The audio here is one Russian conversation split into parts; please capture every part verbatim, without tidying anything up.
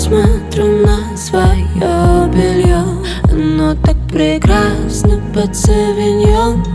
смотрю на свое белье, оно так прекрасно под савиньон.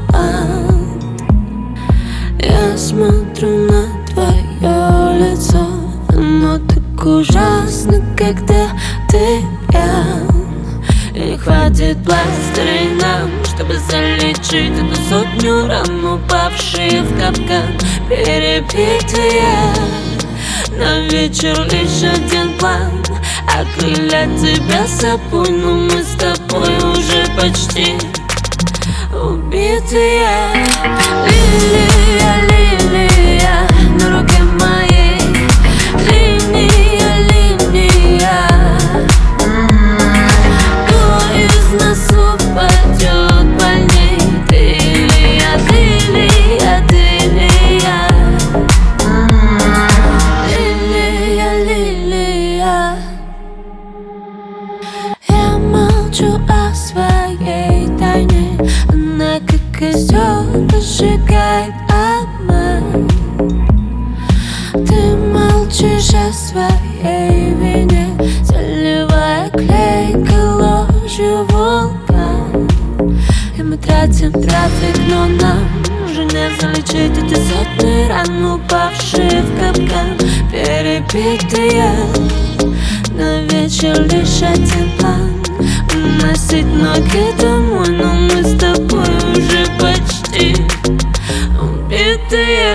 Я смотрю на твое лицо, оно так ужасно, когда ты пьян. И не хватит пластырей нам, чтобы залечить эту сотню ран, упавшие в капкан, перебитые. На вечер лишь один план — окрылять тебя собой, но мы с тобой уже почти убитые. Лилия, лилия на руке моей, линия, линия. Кто из нас упадет больней? Ты или я, ты или я, ты или я? Лилия, лилия. Я молчу о своей тайне, она как костер сжигает обман. Ты молчишь о своей вине, заливая клейкой ложью вулкан. И мы тратим трафик, но нам уже не залечить эти сотни ран, упавшие в капкан, перебитые. На вечер лишь один план — уносить ноги домой, но мы с тобой уже почти убитые.